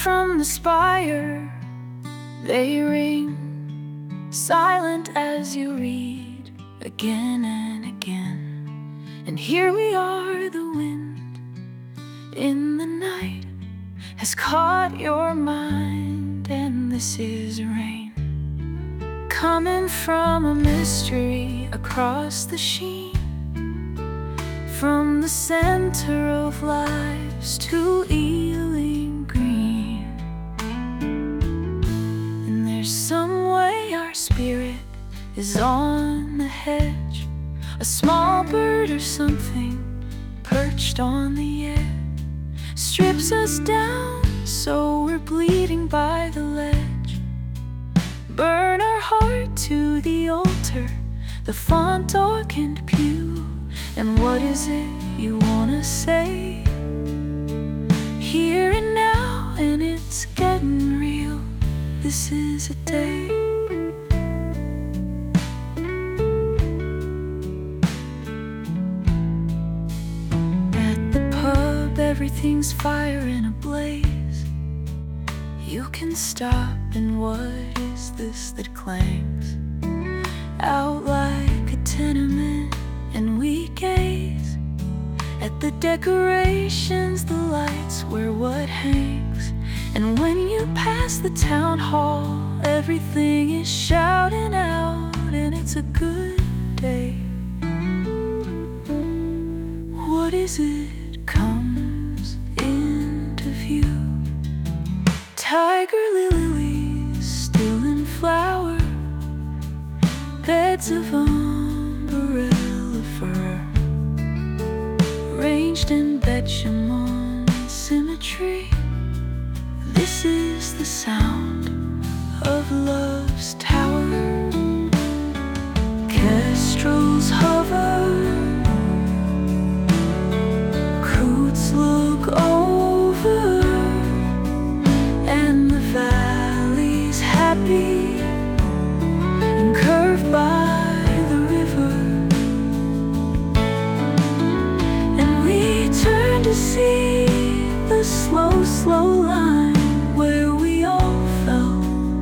from the spire, they ring, silent as you read again and again. And here we are, the wind in the night has caught your mind, and this is rain coming from a mystery across the sheen, from the center of lives to Ealing Green. And there's some way our spirit is on the hedge, a small bird or something perched on the edge strips us down so we're bleeding by the ledge. Burn our heart to the altar, the font, oak, and pew. And what is it you wanna say? Here and now, and it's getting real. This is a day. At the pub, everything's fire and ablaze. You can stop, and what is this that clangs out like a tenement? And we gaze at the decorations, the lights where what hangs. And when you pass the town hall, everything is shouting out, and it's a good day. What is it comes into view? Tiger lilies still in flower, beds of umbrella fir, ranged in Betjeman symmetry. This is the sound of love's tower. Kestrels hover, coots look over, and the valley's happy and curved by the river. And we turn to see the slow, slow line where we all fell.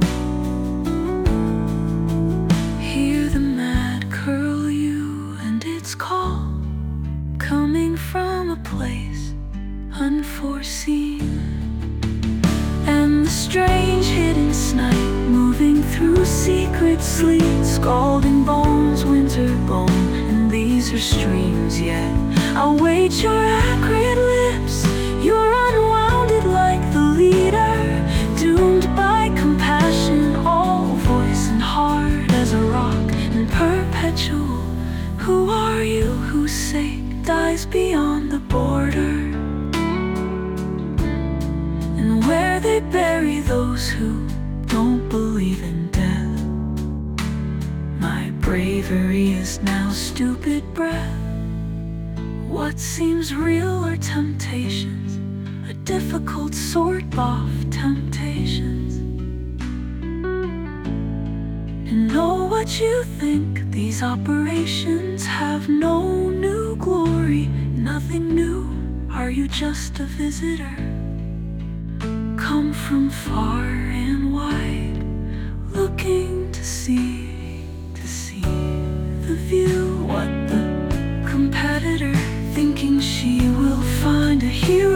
Hear the mad curlew and its call, coming from a place unforeseen. And the strange hidden snipe moving through secret sleep, scalding bones, winter bone. And these are streams, yet I'll wait your acrid lips. You're unwounded like the leader, doomed by compassion, all voice and hard as a rock and perpetual. Who are you whose sake dies beyond the border? And where they bury those who don't believe in death. My bravery is now stupid breath. What seems real are temptations, a difficult sort of temptations. And know what you think, these operations have no new glory, nothing new. Are you just a visitor, come from far and wide, looking to see the view? What the competitor, thinking she will find a hero